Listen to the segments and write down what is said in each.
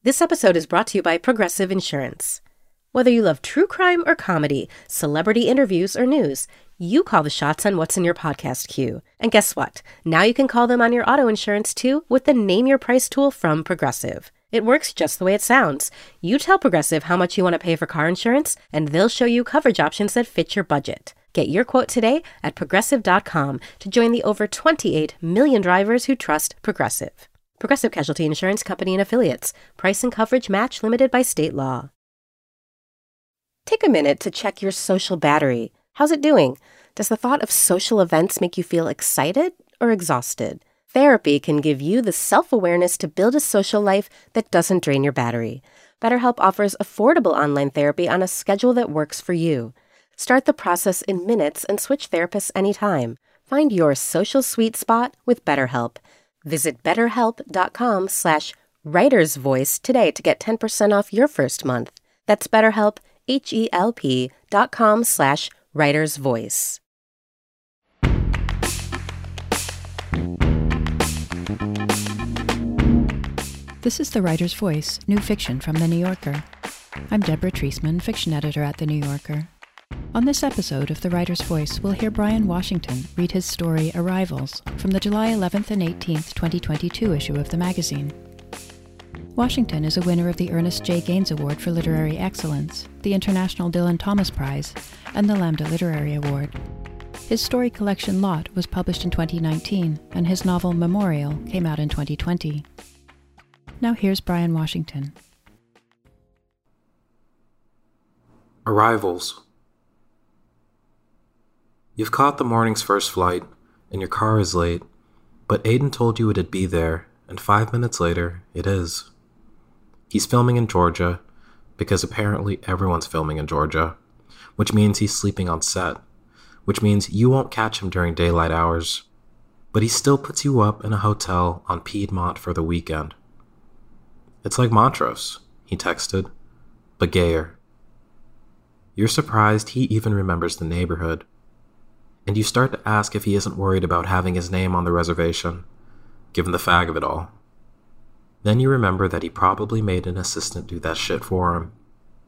This episode is brought to you by Progressive Insurance. Whether you love true crime or comedy, celebrity interviews or news, you call the shots on what's in your podcast queue. And guess what? Now you can call them on your auto insurance too with the Name Your Price tool from Progressive. It works just the way it sounds. You tell Progressive how much you want to pay for car insurance, and they'll show you coverage options that fit your budget. Get your quote today at Progressive.com to join the over 28 million drivers who trust Progressive. Progressive Casualty Insurance Company and Affiliates. Price and coverage match limited by state law. Take a minute to check your social battery. How's it doing? Does the thought of social events make you feel excited or exhausted? Therapy can give you the self-awareness to build a social life that doesn't drain your battery. BetterHelp offers affordable online therapy on a schedule that works for you. Start the process in minutes and switch therapists anytime. Find your social sweet spot with BetterHelp. Visit BetterHelp.com/writersvoice today to get 10% off your first month. That's BetterHelp, HELP.com/writersvoice. This is The Writer's Voice, new fiction from The New Yorker. I'm Deborah Treisman, fiction editor at The New Yorker. On this episode of The Writer's Voice, we'll hear Bryan Washington read his story Arrivals from the July 11th and 18th, 2022 issue of the magazine. Washington is a winner of the Ernest J. Gaines Award for Literary Excellence, the International Dylan Thomas Prize, and the Lambda Literary Award. His story collection Lot was published in 2019, and his novel Memorial came out in 2020. Now here's Bryan Washington. Arrivals. You've caught the morning's first flight, and your car is late, but Aiden told you it'd be there, and 5 minutes later, it is. He's filming in Georgia, because apparently everyone's filming in Georgia, which means he's sleeping on set, which means you won't catch him during daylight hours, but he still puts you up in a hotel on Piedmont for the weekend. It's like Montrose, he texted, but gayer. You're surprised he even remembers the neighborhood, and you start to ask if he isn't worried about having his name on the reservation, given the fag of it all. Then you remember that he probably made an assistant do that shit for him.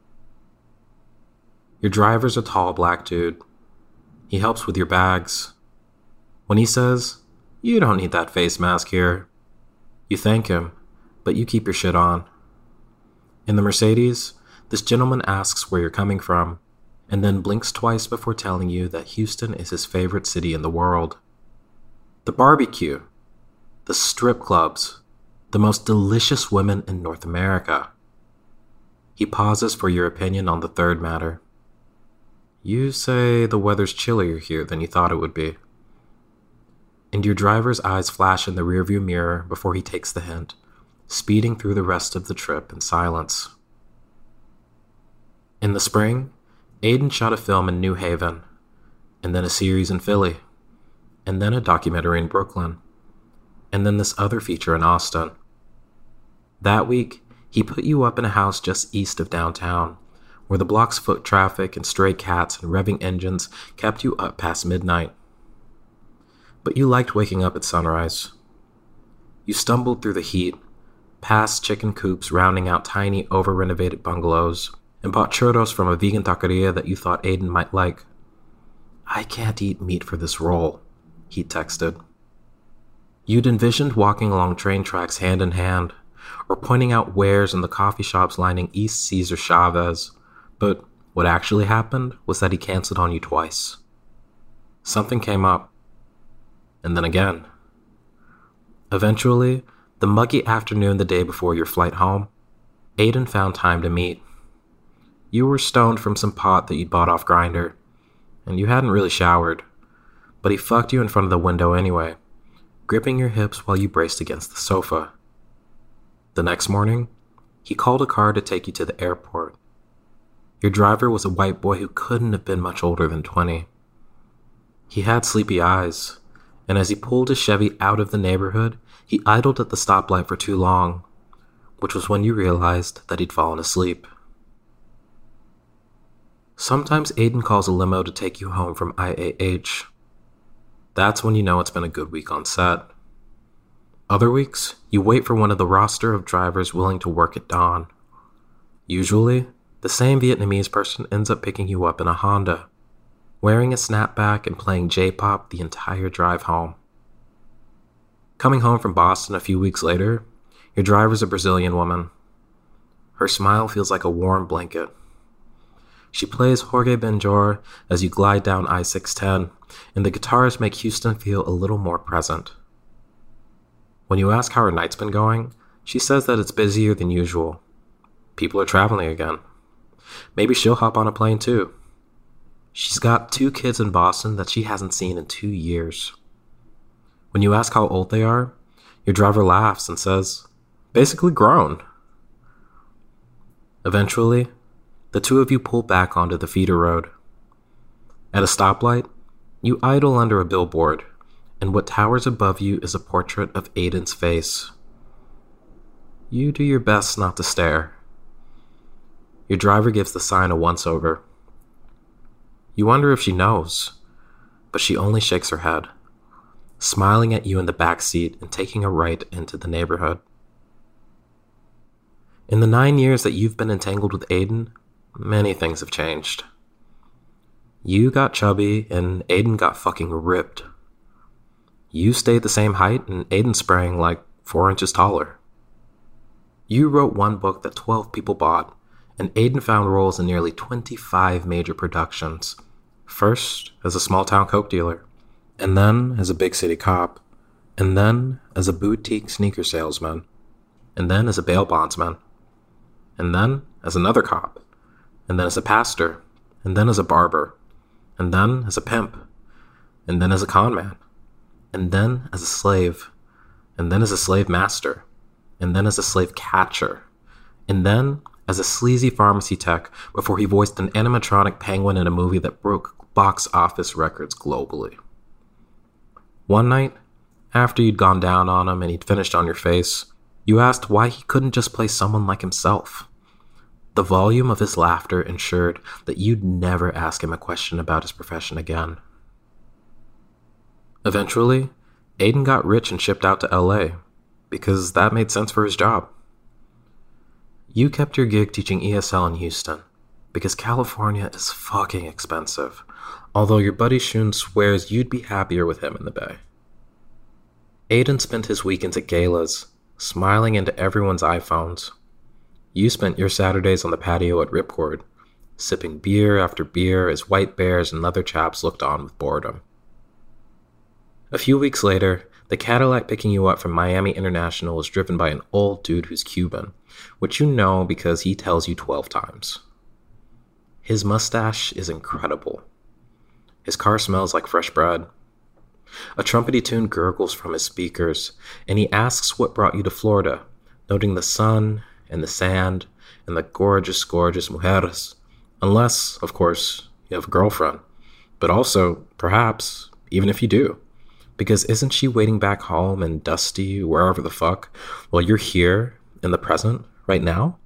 Your driver's a tall black dude. He helps with your bags. When he says, "You don't need that face mask here," you thank him, but you keep your shit on. In the Mercedes, this gentleman asks where you're coming from, and then blinks twice before telling you that Houston is his favorite city in the world. The barbecue, the strip clubs, the most delicious women in North America. He pauses for your opinion on the third matter. You say the weather's chillier here than you thought it would be. And your driver's eyes flash in the rearview mirror before he takes the hint, speeding through the rest of the trip in silence. In the spring, Aiden shot a film in New Haven, and then a series in Philly, and then a documentary in Brooklyn, and then this other feature in Austin. That week, he put you up in a house just east of downtown, where the block's foot traffic and stray cats and revving engines kept you up past midnight. But you liked waking up at sunrise. You stumbled through the heat, past chicken coops rounding out tiny over-renovated bungalows, and bought churros from a vegan taqueria that you thought Aiden might like. "I can't eat meat for this role," he texted. You'd envisioned walking along train tracks hand in hand, or pointing out wares in the coffee shops lining East Cesar Chavez, but what actually happened was that he canceled on you twice. Something came up, and then again. Eventually, the muggy afternoon the day before your flight home, Aiden found time to meet. You were stoned from some pot that you'd bought off Grindr, and you hadn't really showered, but he fucked you in front of the window anyway, gripping your hips while you braced against the sofa. The next morning, he called a car to take you to the airport. Your driver was a white boy who couldn't have been much older than 20. He had sleepy eyes, and as he pulled his Chevy out of the neighborhood, he idled at the stoplight for too long, which was when you realized that he'd fallen asleep. Sometimes Aiden calls a limo to take you home from IAH. That's when you know it's been a good week on set. Other weeks, you wait for one of the roster of drivers willing to work at dawn. Usually, the same Vietnamese person ends up picking you up in a Honda, wearing a snapback and playing J-pop the entire drive home. Coming home from Boston a few weeks later, your driver's a Brazilian woman. Her smile feels like a warm blanket. She plays Jorge Benjor as you glide down I-610, and the guitars make Houston feel a little more present. When you ask how her night's been going, she says that it's busier than usual. People are traveling again. Maybe she'll hop on a plane too. She's got 2 kids in Boston that she hasn't seen in 2 years. When you ask how old they are, your driver laughs and says, basically grown. Eventually, the 2 of you pull back onto the feeder road. At a stoplight, you idle under a billboard, and what towers above you is a portrait of Aiden's face. You do your best not to stare. Your driver gives the sign a once-over. You wonder if she knows, but she only shakes her head, smiling at you in the back seat and taking a right into the neighborhood. In the 9 years that you've been entangled with Aiden, many things have changed. You got chubby and Aiden got fucking ripped. You stayed the same height and Aiden sprang like 4 inches taller. You wrote one book that 12 people bought, and Aiden found roles in nearly 25 major productions. First as a small-town coke dealer, and then as a big city cop, and then as a boutique sneaker salesman, and then as a bail bondsman, and then as another cop, and then as a pastor, and then as a barber, and then as a pimp, and then as a con man, and then as a slave, and then as a slave master, and then as a slave catcher, and then as a sleazy pharmacy tech before he voiced an animatronic penguin in a movie that broke box office records globally. One night, after you'd gone down on him and he'd finished on your face, you asked why he couldn't just play someone like himself. The volume of his laughter ensured that you'd never ask him a question about his profession again. Eventually, Aiden got rich and shipped out to LA, because that made sense for his job. You kept your gig teaching ESL in Houston, because California is fucking expensive, although your buddy Shun swears you'd be happier with him in the Bay. Aiden spent his weekends at galas, smiling into everyone's iPhones. You spent your Saturdays on the patio at Ripcord, sipping beer after beer as white bears and leather chaps looked on with boredom. A few weeks later, the Cadillac picking you up from Miami International was driven by an old dude who's Cuban, which you know because he tells you 12 times. His mustache is incredible. His car smells like fresh bread. A trumpety tune gurgles from his speakers, and he asks what brought you to Florida, noting the sun and the sand and the gorgeous, gorgeous mujeres. Unless, of course, you have a girlfriend. But also, perhaps, even if you do. Because isn't she waiting back home in Dusty, wherever the fuck, while you're here in the present, right now?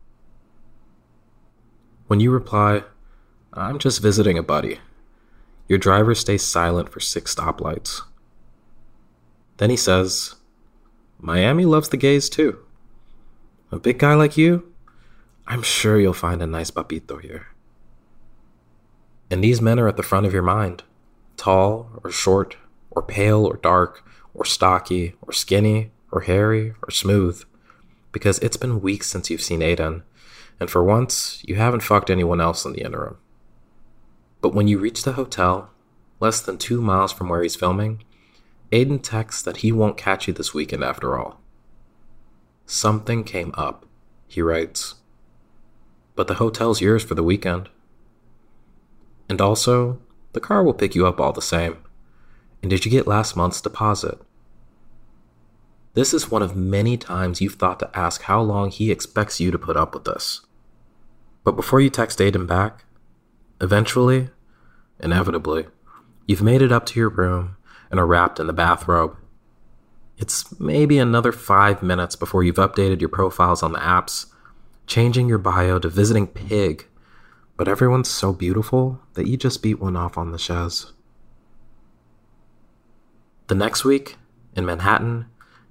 When you reply, I'm just visiting a buddy, your driver stays silent for 6 stoplights. Then he says, Miami loves the gays too. A big guy like you? I'm sure you'll find a nice papito here. And these men are at the front of your mind, tall or short, or pale or dark, or stocky, or skinny, or hairy, or smooth, because it's been weeks since you've seen Aiden, and for once, you haven't fucked anyone else in the interim. But when you reach the hotel, less than 2 miles from where he's filming, Aiden texts that he won't catch you this weekend after all. Something came up, he writes. But the hotel's yours for the weekend. And also, the car will pick you up all the same. And did you get last month's deposit? This is one of many times you've thought to ask how long he expects you to put up with this. But before you text Aiden back, eventually, inevitably, you've made it up to your room and are wrapped in the bathrobe. It's maybe another 5 minutes before you've updated your profiles on the apps, changing your bio to visiting Pig, but everyone's so beautiful that you just beat one off on the chaise. The next week, in Manhattan,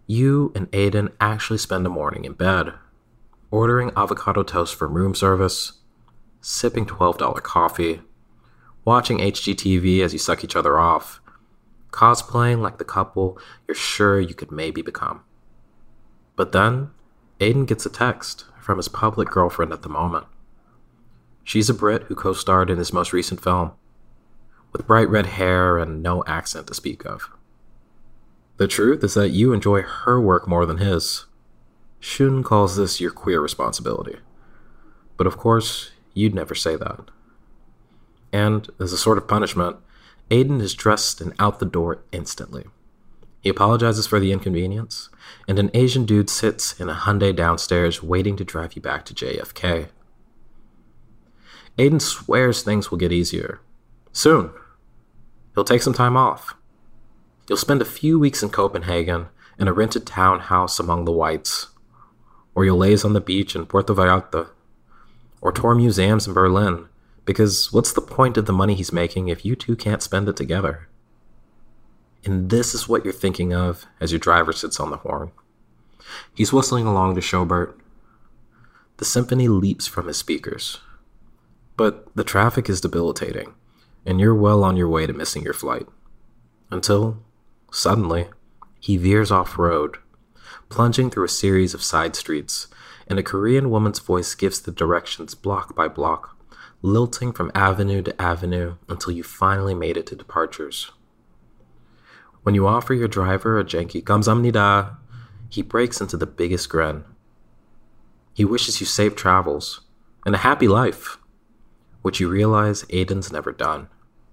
you and Aiden actually spend a morning in bed, ordering avocado toast from room service, sipping $12 coffee, watching HGTV as you suck each other off, cosplaying like the couple you're sure you could maybe become. But then, Aiden gets a text from his public girlfriend at the moment. She's a Brit who co-starred in his most recent film, with bright red hair and no accent to speak of. The truth is that you enjoy her work more than his. Shun calls this your queer responsibility. But of course, you'd never say that. And, as a sort of punishment, Aiden is dressed and out the door instantly. He apologizes for the inconvenience, and an Asian dude sits in a Hyundai downstairs waiting to drive you back to JFK. Aiden swears things will get easier. Soon. He'll take some time off. You'll spend a few weeks in Copenhagen in a rented townhouse among the whites, or you'll laze on the beach in Puerto Vallarta, or tour museums in Berlin, because what's the point of the money he's making if you two can't spend it together? And this is what you're thinking of as your driver sits on the horn. He's whistling along to Schubert. The symphony leaps from his speakers. But the traffic is debilitating, and you're well on your way to missing your flight. Until, suddenly, he veers off-road, plunging through a series of side streets, and a Korean woman's voice gives the directions block by block, lilting from avenue to avenue until you finally made it to departures. When you offer your driver a janky 감사합니다, he breaks into the biggest grin. He wishes you safe travels and a happy life, which you realize Aiden's never done.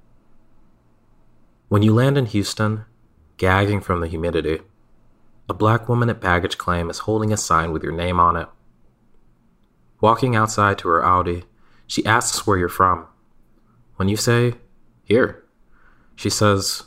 When you land in Houston, gagging from the humidity, a black woman at baggage claim is holding a sign with your name on it. Walking outside to her Audi, she asks where you're from. When you say, "Here," she says,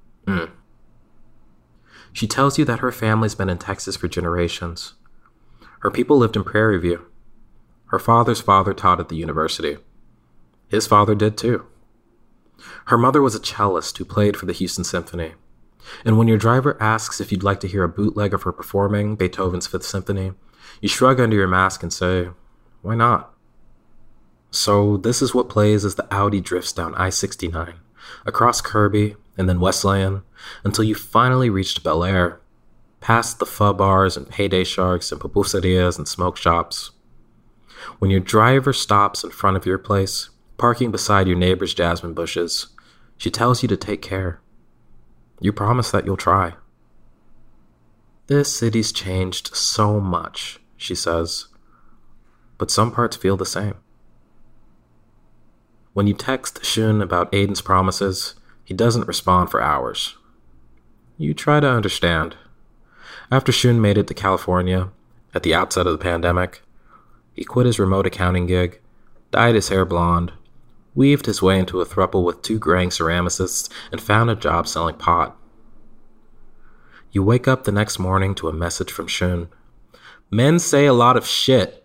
She tells you that her family's been in Texas for generations. Her people lived in Prairie View. Her father's father taught at the university. His father did too. Her mother was a cellist who played for the Houston Symphony. And when your driver asks if you'd like to hear a bootleg of her performing Beethoven's Fifth Symphony, you shrug under your mask and say, why not? So this is what plays as the Audi drifts down I-69, across Kirby and then Wesleyan, until you finally reached Bel Air, past the pho bars and payday sharks and pupuserias and smoke shops. When your driver stops in front of your place, parking beside your neighbor's jasmine bushes, she tells you to take care. You promise that you'll try. This city's changed so much, she says, but some parts feel the same. When you text Shun about Aiden's promises, he doesn't respond for hours. You try to understand. After Shun made it to California, at the outset of the pandemic, he quit his remote accounting gig, dyed his hair blonde, weaved his way into a throuple with 2 graying ceramicists, and found a job selling pot. You wake up the next morning to a message from Shun. Men say a lot of shit.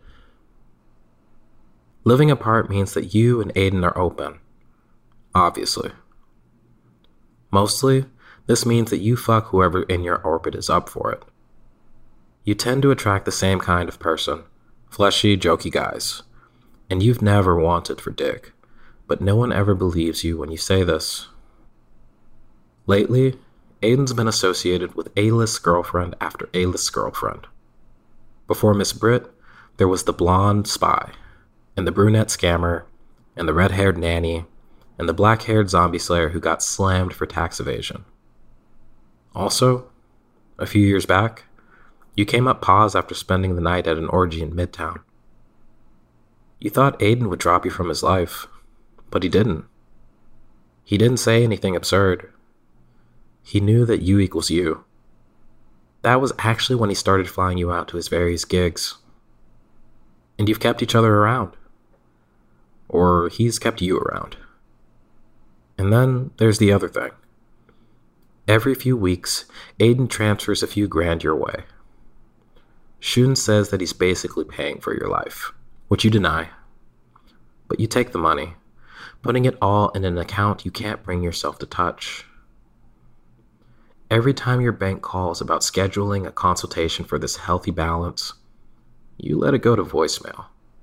Living apart means that you and Aiden are open. Obviously. Mostly, this means that you fuck whoever in your orbit is up for it. You tend to attract the same kind of person, fleshy, jokey guys. And you've never wanted for dick, but no one ever believes you when you say this. Lately, Aiden's been associated with A-list girlfriend after A-list girlfriend. Before Miss Brit, there was the blonde spy, and the brunette scammer, and the red-haired nanny, and the black-haired zombie slayer who got slammed for tax evasion. Also, a few years back, you came up pause after spending the night at an orgy in Midtown. You thought Aiden would drop you from his life, but he didn't. He didn't say anything absurd. He knew that you equals you. That was actually when he started flying you out to his various gigs. And you've kept each other around. Or he's kept you around. And then there's the other thing. Every few weeks, Aiden transfers a few grand your way. Shun says that he's basically paying for your life, which you deny. But you take the money, putting it all in an account you can't bring yourself to touch. Every time your bank calls about scheduling a consultation for this healthy balance, you let it go to voicemail.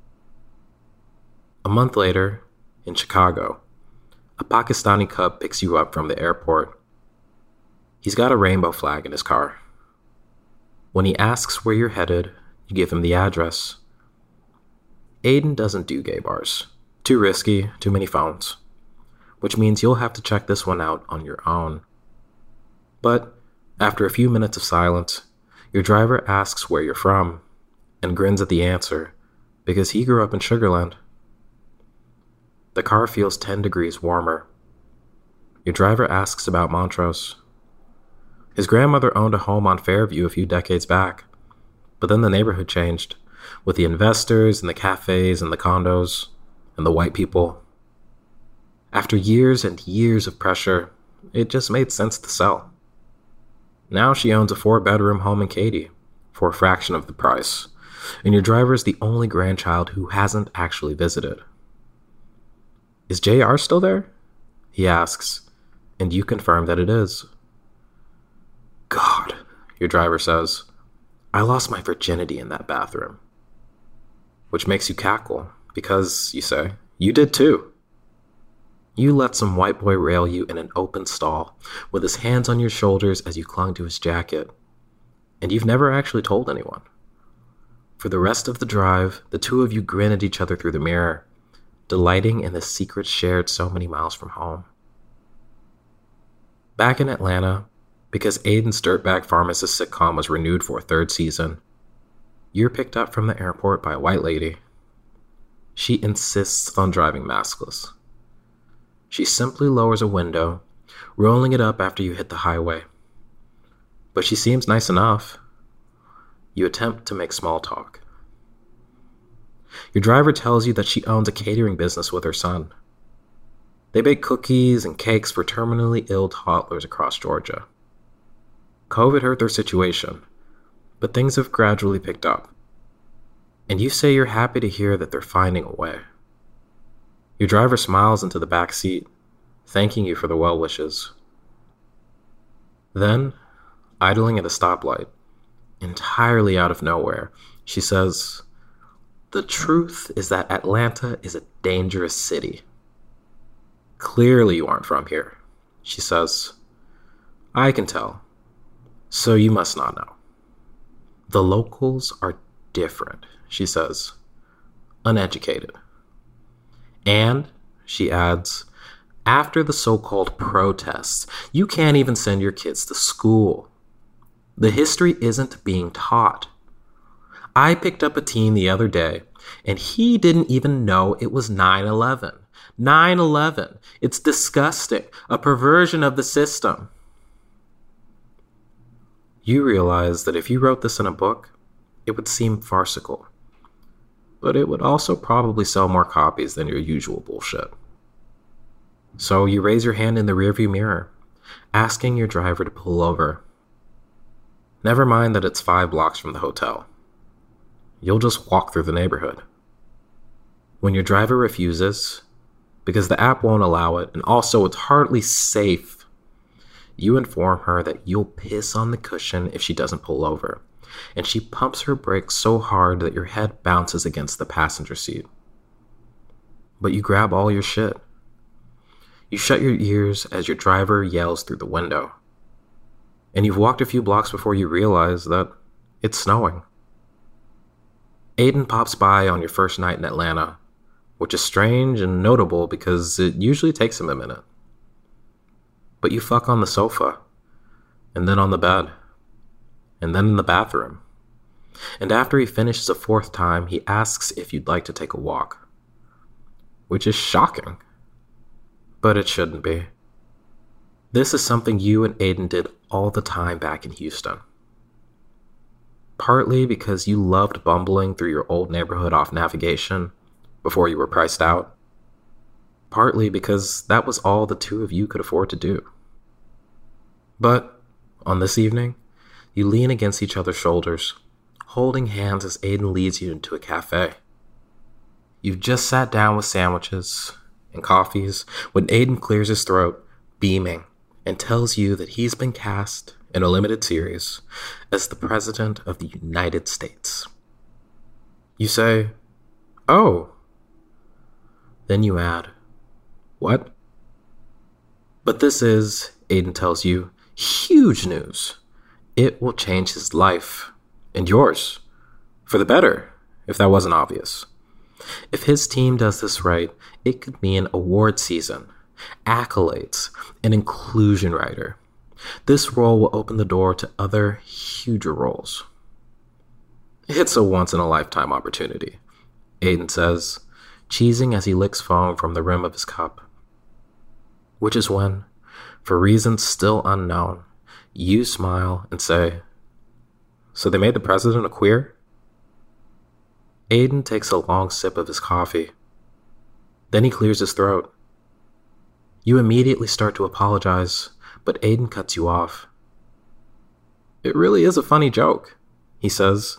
A month later, in Chicago, a Pakistani cub picks you up from the airport. He's got a rainbow flag in his car. When he asks where you're headed, you give him the address. Aiden doesn't do gay bars. Too risky, too many phones. Which means you'll have to check this one out on your own. But after a few minutes of silence, your driver asks where you're from and grins at the answer because he grew up in Sugarland. The car feels 10 degrees warmer. Your driver asks about Montrose. His grandmother owned a home on Fairview a few decades back, but then the neighborhood changed, with the investors and the cafes and the condos and the white people. After years and years of pressure, it just made sense to sell. Now she owns a 4-bedroom home in Katy for a fraction of the price, and your driver is the only grandchild who hasn't actually visited. Is JR still there? He asks, and you confirm that it is. God, your driver says, I lost my virginity in that bathroom. Which makes you cackle, because, you say, you did too. You let some white boy rail you in an open stall, with his hands on your shoulders as you clung to his jacket, and you've never actually told anyone. For the rest of the drive, the two of you grin at each other through the mirror, delighting in the secrets shared so many miles from home. Back in Atlanta, because Aiden's Dirtbag Pharmacist sitcom was renewed for a 3rd season, you're picked up from the airport by a white lady. She insists on driving maskless. She simply lowers a window, rolling it up after you hit the highway. But she seems nice enough. You attempt to make small talk. Your driver tells you that she owns a catering business with her son. They bake cookies and cakes for terminally ill toddlers across Georgia. COVID hurt their situation, but things have gradually picked up. And you say you're happy to hear that they're finding a way. Your driver smiles into the back seat, thanking you for the well wishes. Then, idling at a stoplight, entirely out of nowhere, she says, The truth is that Atlanta is a dangerous city. Clearly you aren't from here, she says. I can tell. So you must not know. The locals are different, she says. Uneducated. And, she adds, after the so-called protests, you can't even send your kids to school. The history isn't being taught. I picked up a teen the other day, and he didn't even know it was 9/11. 9/11. It's disgusting. A perversion of the system. You realize that if you wrote this in a book, it would seem farcical. But it would also probably sell more copies than your usual bullshit. So you raise your hand in the rearview mirror, asking your driver to pull over. Never mind that it's 5 blocks from the hotel. You'll just walk through the neighborhood. When your driver refuses, because the app won't allow it, and also it's hardly safe, you inform her that you'll piss on the cushion if she doesn't pull over, and she pumps her brakes so hard that your head bounces against the passenger seat. But you grab all your shit. You shut your ears as your driver yells through the window. And you've walked a few blocks before you realize that it's snowing. Aiden pops by on your first night in Atlanta, which is strange and notable because it usually takes him a minute. But you fuck on the sofa, and then on the bed, and then in the bathroom. And after he finishes a 4th time, he asks if you'd like to take a walk. Which is shocking. But it shouldn't be. This is something you and Aiden did all the time back in Houston. Partly because you loved bumbling through your old neighborhood off navigation before you were priced out. Partly because that was all the two of you could afford to do. But on this evening, you lean against each other's shoulders, holding hands as Aiden leads you into a cafe. You've just sat down with sandwiches and coffees when Aiden clears his throat, beaming, and tells you that he's been cast in a limited series as the President of the United States. You say, "Oh." Then you add, "What?" But this is, Aiden tells you, huge news. It will change his life, and yours, for the better, if that wasn't obvious. If his team does this right, it could mean award season, accolades, an inclusion writer. This role will open the door to other, huger roles. It's a once-in-a-lifetime opportunity, Aiden says, cheesing as he licks foam from the rim of his cup. Which is when, for reasons still unknown, you smile and say, "So they made the president a queer?" Aiden takes a long sip of his coffee. Then he clears his throat. You immediately start to apologize, but Aiden cuts you off. "It really is a funny joke," he says.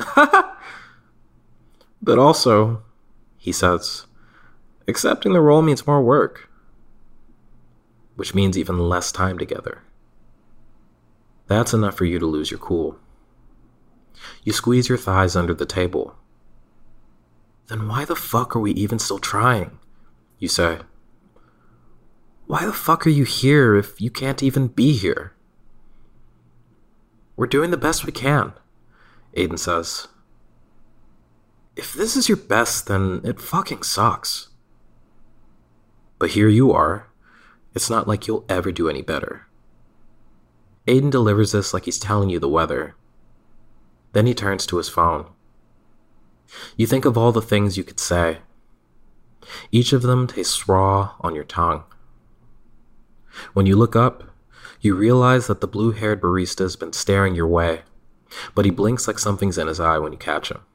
"But also," he says, "accepting the role means more work, which means even less time together." That's enough for you to lose your cool. You squeeze your thighs under the table. "Then why the fuck are we even still trying?" you say. "Why the fuck are you here if you can't even be here?" "We're doing the best we can," Aiden says. "If this is your best, then it fucking sucks. But here you are. It's not like you'll ever do any better." Aiden delivers this like he's telling you the weather. Then he turns to his phone. You think of all the things you could say. Each of them tastes raw on your tongue. When you look up, you realize that the blue-haired barista's been staring your way, but he blinks like something's in his eye when you catch him.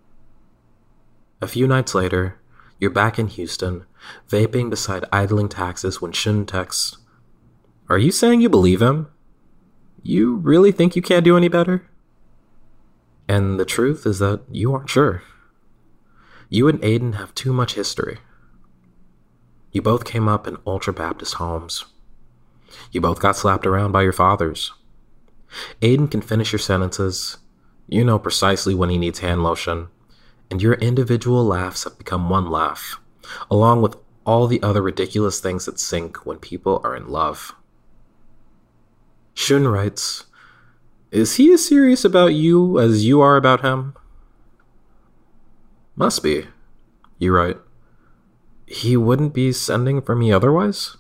A few nights later, you're back in Houston, vaping beside idling taxis when Shun texts, "Are you saying you believe him? You really think you can't do any better?" And the truth is that you aren't sure. You and Aiden have too much history. You both came up in ultra-Baptist homes. You both got slapped around by your fathers. Aiden can finish your sentences. You know precisely when he needs hand lotion. And your individual laughs have become one laugh, along with all the other ridiculous things that sink when people are in love. Shun writes, "Is he as serious about you as you are about him?" "Must be," you write. "He wouldn't be sending for me otherwise?"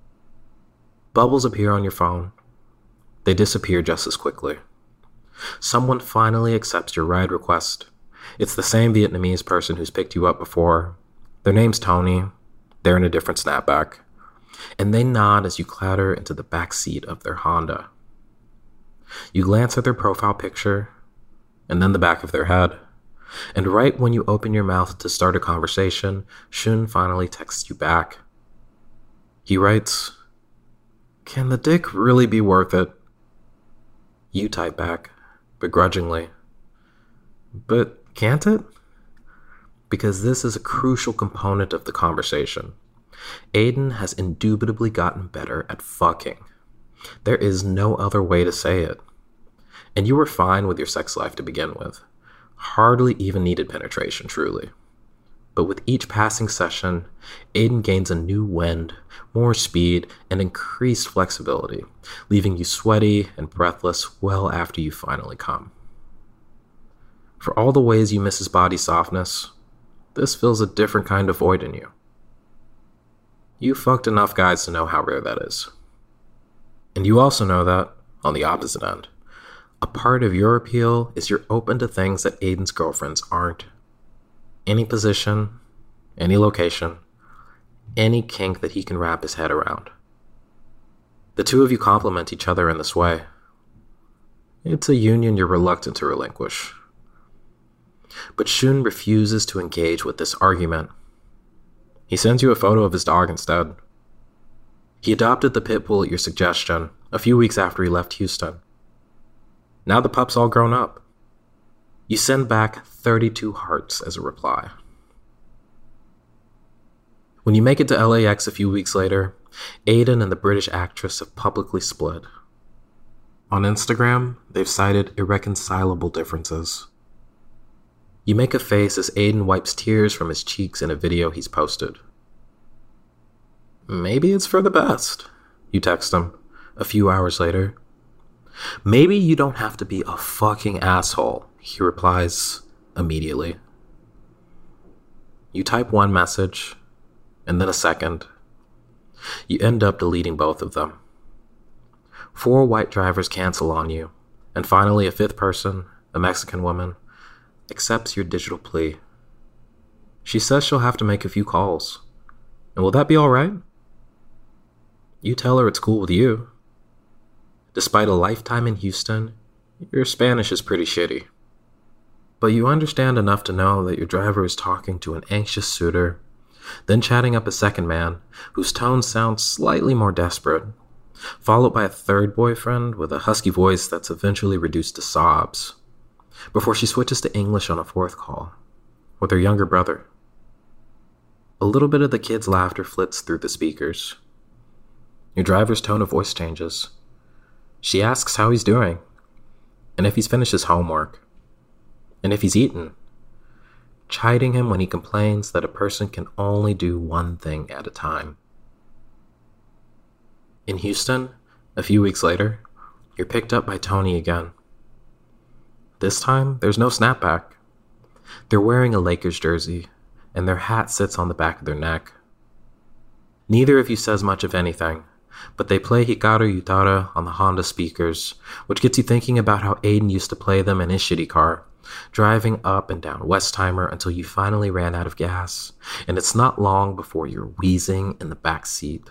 Bubbles appear on your phone. They disappear just as quickly. Someone finally accepts your ride request. It's the same Vietnamese person who's picked you up before. Their name's Tony. They're in a different snapback. And they nod as you clatter into the back seat of their Honda. You glance at their profile picture, and then the back of their head. And right when you open your mouth to start a conversation, Shun finally texts you back. He writes, "Can the dick really be worth it?" You type back, begrudgingly, "But can't it?" Because this is a crucial component of the conversation. Aiden has indubitably gotten better at fucking. There is no other way to say it. And you were fine with your sex life to begin with. Hardly even needed penetration, truly. But with each passing session, Aiden gains a new wind, more speed, and increased flexibility, leaving you sweaty and breathless well after you finally come. For all the ways you miss his body softness, this fills a different kind of void in you. You fucked enough guys to know how rare that is. And you also know that, on the opposite end, a part of your appeal is you're open to things that Aiden's girlfriends aren't. Any position, any location, any kink that he can wrap his head around. The two of you complement each other in this way. It's a union you're reluctant to relinquish. But Shun refuses to engage with this argument. He sends you a photo of his dog instead. He adopted the pit bull at your suggestion a few weeks after he left Houston. Now the pup's all grown up. You send back 32 hearts as a reply. When you make it to LAX a few weeks later, Aiden and the British actress have publicly split. On Instagram, they've cited irreconcilable differences. You make a face as Aiden wipes tears from his cheeks in a video he's posted. Maybe it's for the best, you text him a few hours later. Maybe you don't have to be a fucking asshole, he replies immediately. You type one message, and then a second. You end up deleting both of them. 4 white drivers cancel on you, and finally a 5th person, a Mexican woman, accepts your digital plea. She says she'll have to make a few calls. And will that be alright? You tell her it's cool with you. Despite a lifetime in Houston, your Spanish is pretty shitty. But you understand enough to know that your driver is talking to an anxious suitor, then chatting up a second man whose tone sounds slightly more desperate, followed by a 3rd boyfriend with a husky voice that's eventually reduced to sobs, before she switches to English on a 4th call, with her younger brother. A little bit of the kid's laughter flits through the speakers. Your driver's tone of voice changes. She asks how he's doing, and if he's finished his homework, and if he's eaten, chiding him when he complains that a person can only do one thing at a time. In Houston, a few weeks later, you're picked up by Tony again. This time, there's no snapback. They're wearing a Lakers jersey, and their hat sits on the back of their neck. Neither of you says much of anything, but they play Hikaru Utada on the Honda speakers, which gets you thinking about how Aiden used to play them in his shitty car, driving up and down Westheimer until you finally ran out of gas, and it's not long before you're wheezing in the back seat.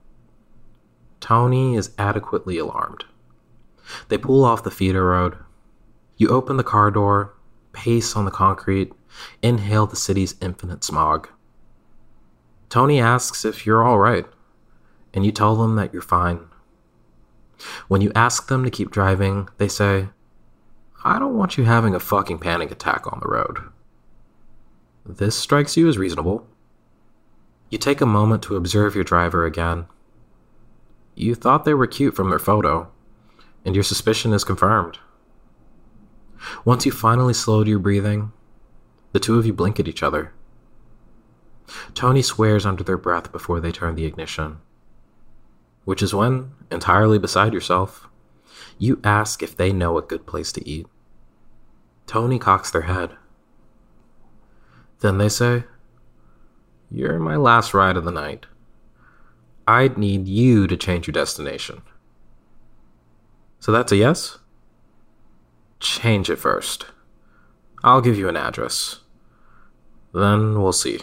Tony is adequately alarmed. They pull off the feeder road. You open the car door, pace on the concrete, inhale the city's infinite smog. Tony asks if you're all right, and you tell them that you're fine. When you ask them to keep driving, they say, "I don't want you having a fucking panic attack on the road." This strikes you as reasonable. You take a moment to observe your driver again. You thought they were cute from their photo, and your suspicion is confirmed. Once you finally slowed your breathing, the two of you blink at each other. Tony swears under their breath before they turn the ignition, which is when, entirely beside yourself, you ask if they know a good place to eat. Tony cocks their head. Then they say, "You're my last ride of the night. I'd need you to change your destination." So that's a yes? Change it first. I'll give you an address. Then we'll see.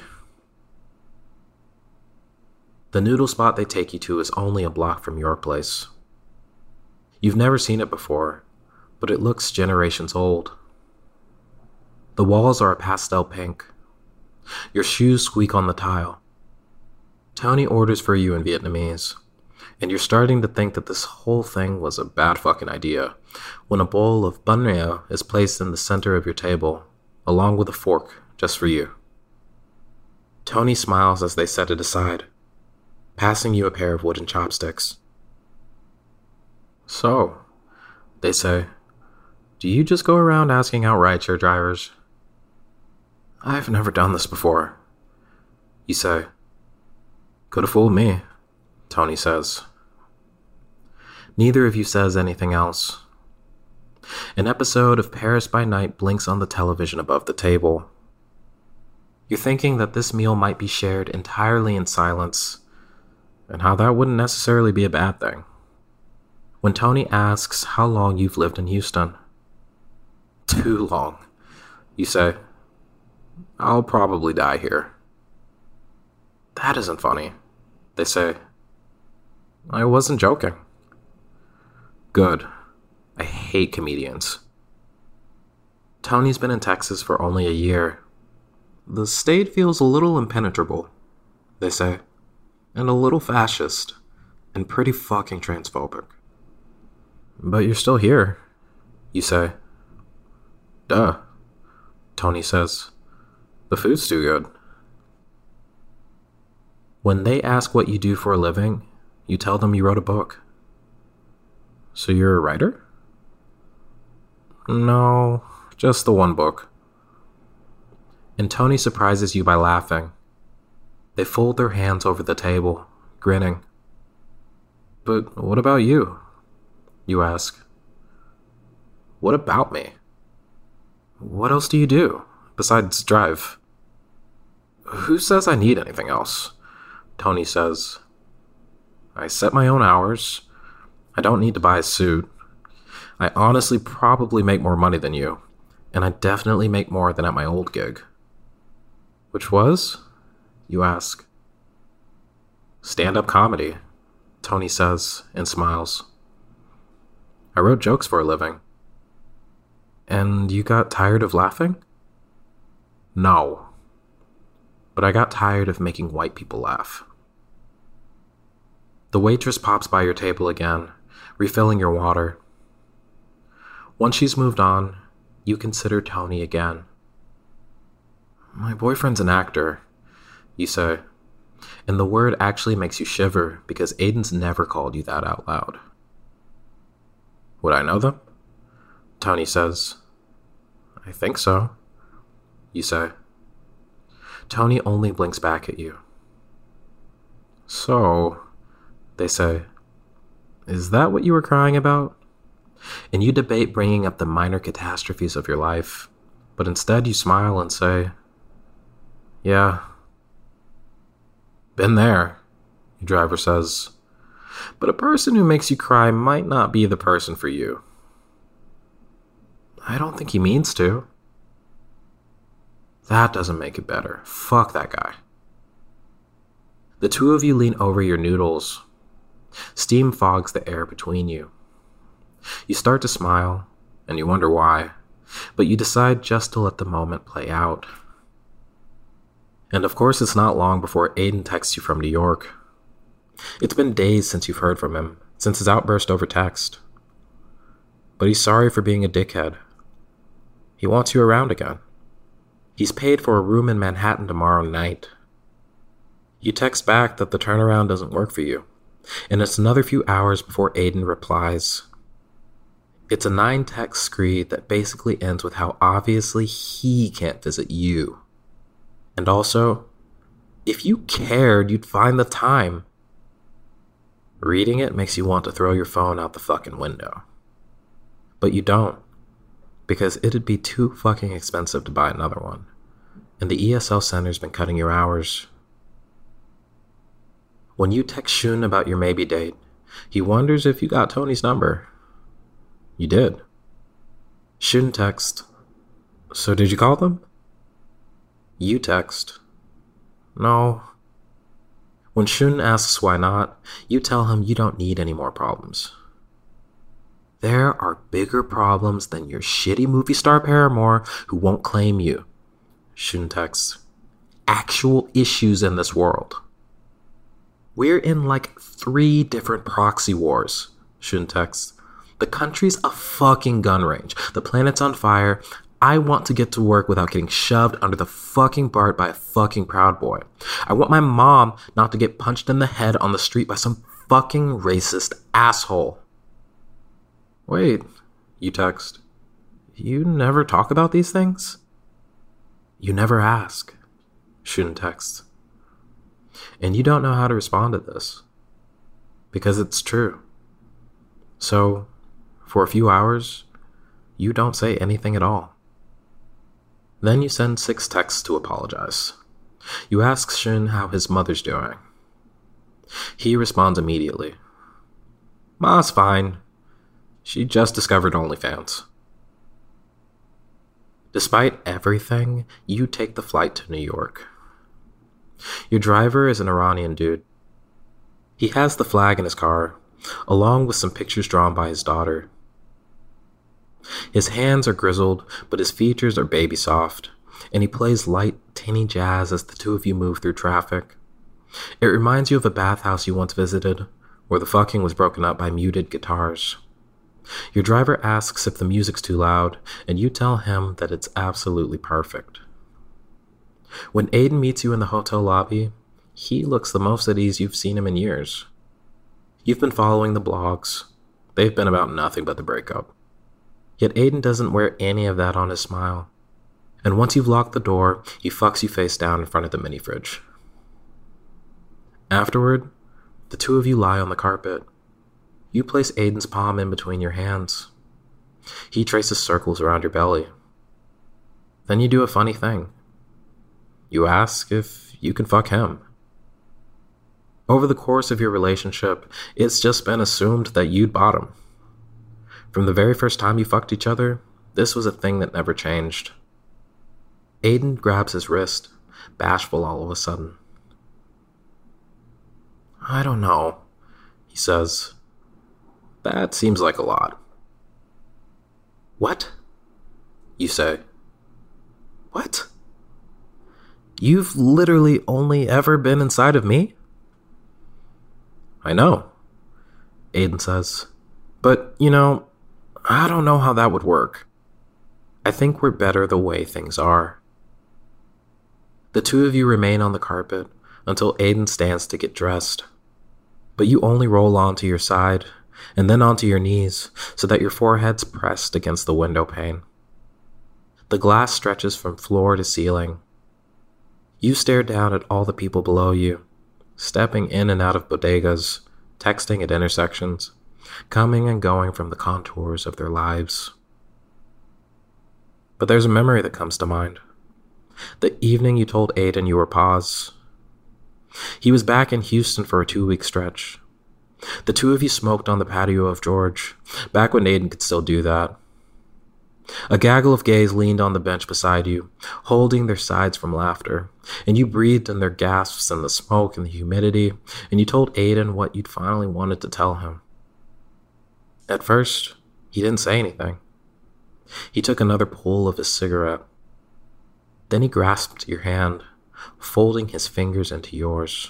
The noodle spot they take you to is only a block from your place. You've never seen it before, but it looks generations old. The walls are a pastel pink. Your shoes squeak on the tile. Tony orders for you in Vietnamese, and you're starting to think that this whole thing was a bad fucking idea when a bowl of banh mi is placed in the center of your table, along with a fork just for you. Tony smiles as they set it aside, passing you a pair of wooden chopsticks. "So," they say, "do you just go around asking out rideshare drivers?" "I've never done this before," you say. "Could have fooled me," Tony says. Neither of you says anything else. An episode of Paris by Night blinks on the television above the table. You're thinking that this meal might be shared entirely in silence, and how that wouldn't necessarily be a bad thing, when Tony asks how long you've lived in Houston. "Too long," you say. "I'll probably die here." "That isn't funny," they say. "I wasn't joking." "Good. I hate comedians." Tony's been in Texas for only a year. "The state feels a little impenetrable," they say, "and a little fascist, and pretty fucking transphobic." "But you're still here," you say. "Duh," Tony says. "The food's too good." When they ask what you do for a living, you tell them you wrote a book. So you're a writer? No, just the one book. And Tony surprises you by laughing. They fold their hands over the table, grinning. But what about you? You ask. What about me? What else do you do, besides drive? Who says I need anything else? Tony says. I set my own hours. I don't need to buy a suit. I honestly probably make more money than you, and I definitely make more than at my old gig. Which was? You ask. Stand-up comedy, Tony says and smiles. I wrote jokes for a living. And you got tired of laughing? No. But I got tired of making white people laugh. The waitress pops by your table again, refilling your water. Once she's moved on, you consider Tony again. My boyfriend's an actor, you say, and the word actually makes you shiver because Aiden's never called you that out loud. Would I know them? Tony says. I think so, you say. Tony only blinks back at you. So, they say, is that what you were crying about? And you debate bringing up the minor catastrophes of your life, but instead you smile and say, yeah. Been there, your driver says. But a person who makes you cry might not be the person for you. I don't think he means to. That doesn't make it better. Fuck that guy. The two of you lean over your noodles. Steam fogs the air between you. You start to smile, and you wonder why, but you decide just to let the moment play out. And of course it's not long before Aiden texts you from New York. It's been days since you've heard from him, since his outburst over text. But he's sorry for being a dickhead. He wants you around again. He's paid for a room in Manhattan tomorrow night. You text back that the turnaround doesn't work for you, and it's another few hours before Aiden replies. It's a 9-text screed that basically ends with how obviously he can't visit you. And also, if you cared, you'd find the time. Reading it makes you want to throw your phone out the fucking window. But you don't, because it'd be too fucking expensive to buy another one. And the ESL Center's been cutting your hours. When you text Shun about your maybe date, he wonders if you got Tony's number. You did. Shun text, so did you call them? You text, no. When Shun asks why not, you tell him you don't need any more problems. There are bigger problems than your shitty movie star paramour who won't claim you. Shun texts, actual issues in this world. We're in like 3 different proxy wars, Shun texts. The country's a fucking gun range. The planet's on fire. I want to get to work without getting shoved under the fucking BART by a fucking Proud Boy. I want my mom not to get punched in the head on the street by some fucking racist asshole. Wait, you text. You never talk about these things? You never ask, Shun texts. And you don't know how to respond to this. Because it's true. So, for a few hours, you don't say anything at all. Then you send 6 texts to apologize. You ask Shun how his mother's doing. He responds immediately. Ma's fine. She just discovered OnlyFans. Despite everything, you take the flight to New York. Your driver is an Iranian dude. He has the flag in his car, along with some pictures drawn by his daughter. His hands are grizzled, but his features are baby soft, and he plays light, tinny jazz as the two of you move through traffic. It reminds you of a bathhouse you once visited, where the fucking was broken up by muted guitars. Your driver asks if the music's too loud, and you tell him that it's absolutely perfect. When Aiden meets you in the hotel lobby, he looks the most at ease you've seen him in years. You've been following the blogs. They've been about nothing but the breakup. Yet Aiden doesn't wear any of that on his smile. And once you've locked the door, he fucks you face down in front of the mini fridge. Afterward, the two of you lie on the carpet. You place Aiden's palm in between your hands. He traces circles around your belly. Then you do a funny thing. You ask if you can fuck him. Over the course of your relationship, it's just been assumed that you'd bottom. From the very first time you fucked each other, this was a thing that never changed. Aiden grabs his wrist, bashful all of a sudden. I don't know, he says. That seems like a lot. What? You say. What? You've literally only ever been inside of me? I know, Aiden says. But, I don't know how that would work. I think we're better the way things are. The two of you remain on the carpet until Aiden stands to get dressed. But you only roll onto your side and then onto your knees so that your forehead's pressed against the window pane. The glass stretches from floor to ceiling. You stare down at all the people below you, stepping in and out of bodegas, texting at intersections, coming and going from the contours of their lives. But there's a memory that comes to mind. The evening you told Aiden you were pause. He was back in Houston for a 2-week stretch. The two of you smoked on the patio of George, back when Aiden could still do that. A gaggle of gays leaned on the bench beside you, holding their sides from laughter, and you breathed in their gasps and the smoke and the humidity, and you told Aiden what you'd finally wanted to tell him. At first, he didn't say anything. He took another pull of his cigarette. Then he grasped your hand, folding his fingers into yours.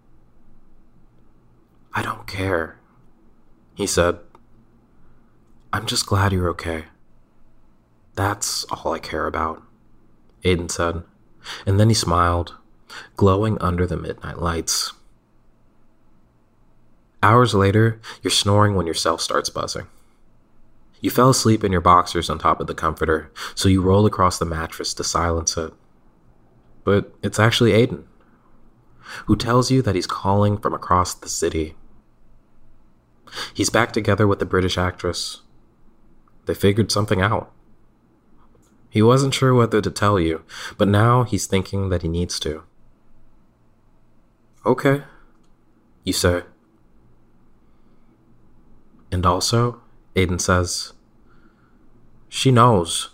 I don't care, he said. I'm just glad you're okay. That's all I care about, Aiden said, and then he smiled, glowing under the midnight lights. Hours later, you're snoring when your cell starts buzzing. You fell asleep in your boxers on top of the comforter, so you roll across the mattress to silence it. But it's actually Aiden, who tells you that he's calling from across the city. He's back together with the British actress. They figured something out. He wasn't sure whether to tell you, but now he's thinking that he needs to. Okay, you say. And also, Aiden says, she knows.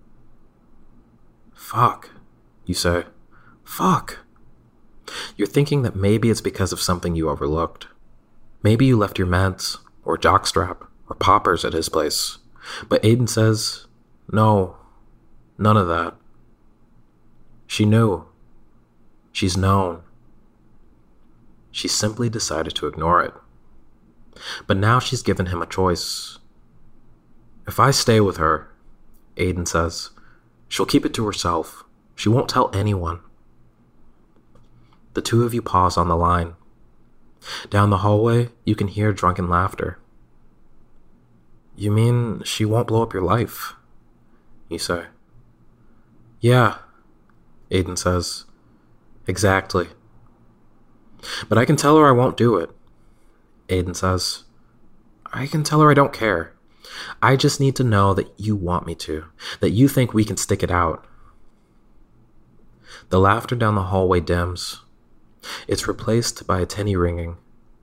Fuck, you say. Fuck. You're thinking that maybe it's because of something you overlooked. Maybe you left your meds, or jockstrap, or poppers at his place. But Aiden says, no, none of that. She knew. She's known. She simply decided to ignore it. But now she's given him a choice. If I stay with her, Aiden says, she'll keep it to herself. She won't tell anyone. The two of you pause on the line. Down the hallway, you can hear drunken laughter. You mean she won't blow up your life? You say. Yeah, Aiden says. Exactly. But I can tell her I won't do it, Aiden says. I can tell her I don't care. I just need to know that you want me to, that you think we can stick it out. The laughter down the hallway dims. It's replaced by a tinny ringing.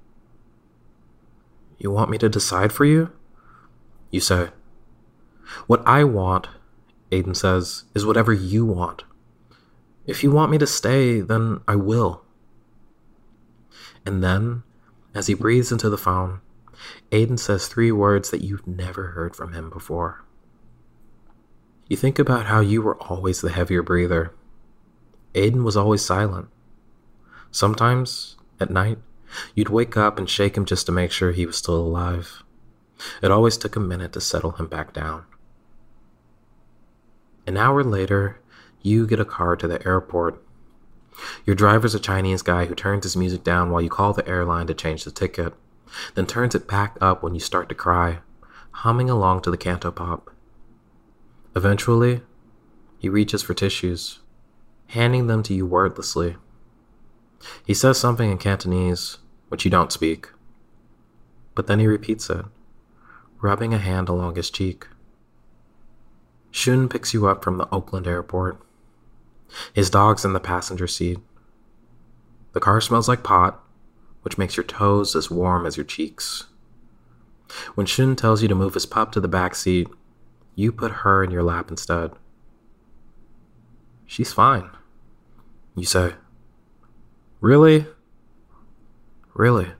You want me to decide for you? You say. What I want, Aiden says, is whatever you want. If you want me to stay, then I will. And then, as he breathes into the phone, Aiden says 3 words that you've never heard from him before. You think about how you were always the heavier breather. Aiden was always silent. Sometimes, at night, you'd wake up and shake him just to make sure he was still alive. It always took a minute to settle him back down. An hour later, you get a car to the airport. Your driver's a Chinese guy who turns his music down while you call the airline to change the ticket, then turns it back up when you start to cry, humming along to the cantopop. Eventually, he reaches for tissues, handing them to you wordlessly. He says something in Cantonese, which you don't speak, but then he repeats it, rubbing a hand along his cheek. Shun picks you up from the Oakland airport. His dog's in the passenger seat. The car smells like pot, which makes your toes as warm as your cheeks. When Shun tells you to move his pup to the back seat, you put her in your lap instead. She's fine, you say. Really? Really?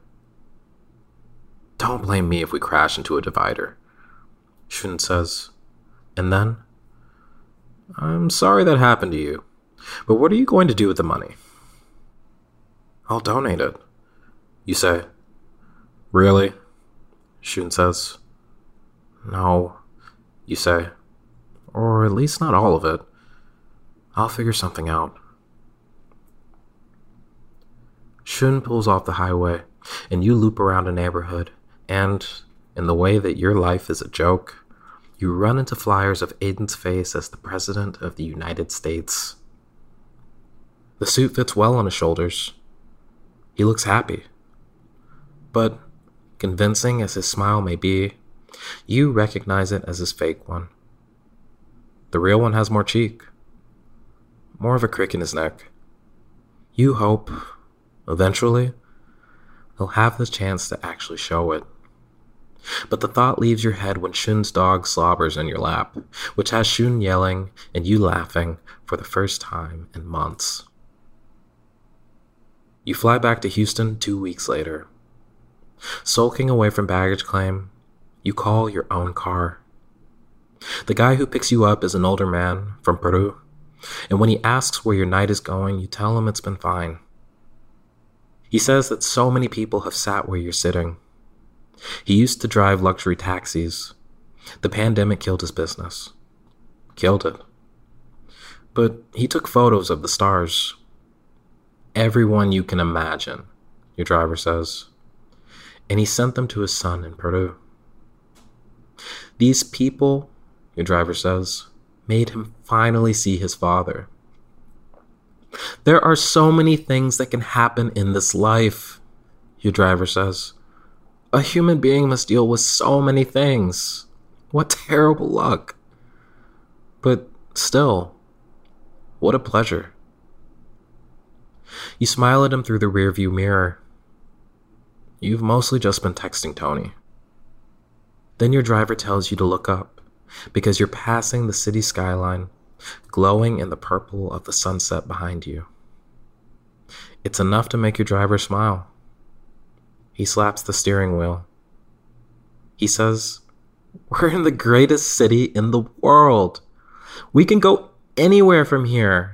Don't blame me if we crash into a divider, Shun says. And then, I'm sorry that happened to you, but what are you going to do with the money? I'll donate it, you say. Really? Shun says. No, you say. Or at least not all of it. I'll figure something out. Shun pulls off the highway, and you loop around a neighborhood, and, in the way that your life is a joke, you run into flyers of Aiden's face as the President of the United States. The suit fits well on his shoulders. He looks happy. But, convincing as his smile may be, you recognize it as his fake one. The real one has more cheek, more of a crick in his neck. You hope, eventually, he'll have the chance to actually show it. But the thought leaves your head when Shun's dog slobbers in your lap, which has Shun yelling and you laughing for the first time in months. You fly back to Houston 2 weeks later. Sulking away from baggage claim, you call your own car. The guy who picks you up is an older man from Peru, and when he asks where your night is going, you tell him it's been fine. He says that so many people have sat where you're sitting. He used to drive luxury taxis. The pandemic killed his business. Killed it. But he took photos of the stars. Everyone you can imagine, your driver says. And he sent them to his son in Peru. These people, your driver says, made him finally see his father. There are so many things that can happen in this life, your driver says. A human being must deal with so many things. What terrible luck. But still, what a pleasure. You smile at him through the rearview mirror. You've mostly just been texting Tony. Then your driver tells you to look up, because you're passing the city skyline, glowing in the purple of the sunset behind you. It's enough to make your driver smile. He slaps the steering wheel. He says, "We're in the greatest city in the world. We can go anywhere from here."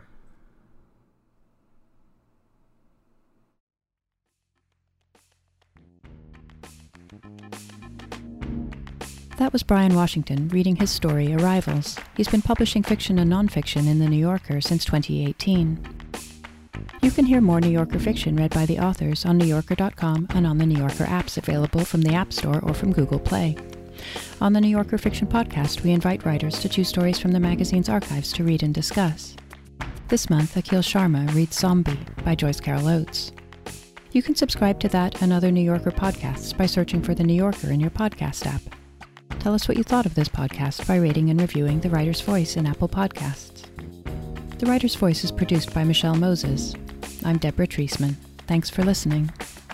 That was Brian Washington reading his story, Arrivals. He's been publishing fiction and nonfiction in The New Yorker since 2018. You can hear more New Yorker fiction read by the authors on NewYorker.com and on the New Yorker apps available from the App Store or from Google Play. On the New Yorker Fiction Podcast, we invite writers to choose stories from the magazine's archives to read and discuss. This month, Akhil Sharma reads Zombie by Joyce Carol Oates. You can subscribe to that and other New Yorker podcasts by searching for The New Yorker in your podcast app. Tell us what you thought of this podcast by rating and reviewing The Writer's Voice in Apple Podcasts. The Writer's Voice is produced by Michelle Moses. I'm Deborah Treisman. Thanks for listening.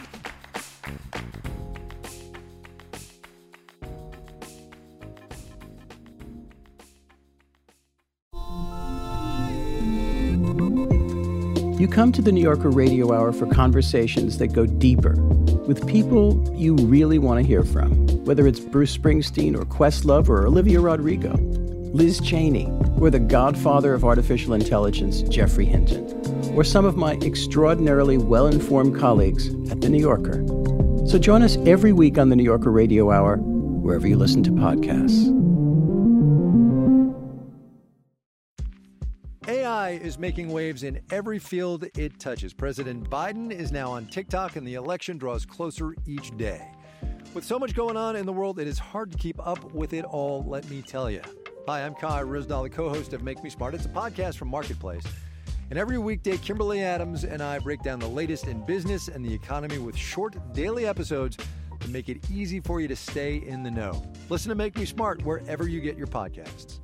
You come to the New Yorker Radio Hour for conversations that go deeper, with people you really want to hear from, whether it's Bruce Springsteen or Questlove or Olivia Rodrigo, Liz Cheney, or the godfather of artificial intelligence, Geoffrey Hinton, or some of my extraordinarily well-informed colleagues at The New Yorker. So join us every week on the New Yorker Radio Hour, wherever you listen to podcasts. AI AI is making waves in every field it touches. President Biden is now on TikTok, and the election draws closer each day. With so much going on in the world, it is hard to keep up with it all, let me tell you. Hi, I'm Kai Ryssdal, the co-host of Make Me Smart. It's a podcast from Marketplace. And every weekday, Kimberly Adams and I break down the latest in business and the economy with short daily episodes to make it easy for you to stay in the know. Listen to Make Me Smart wherever you get your podcasts.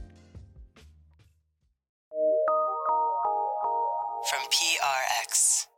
From PRX.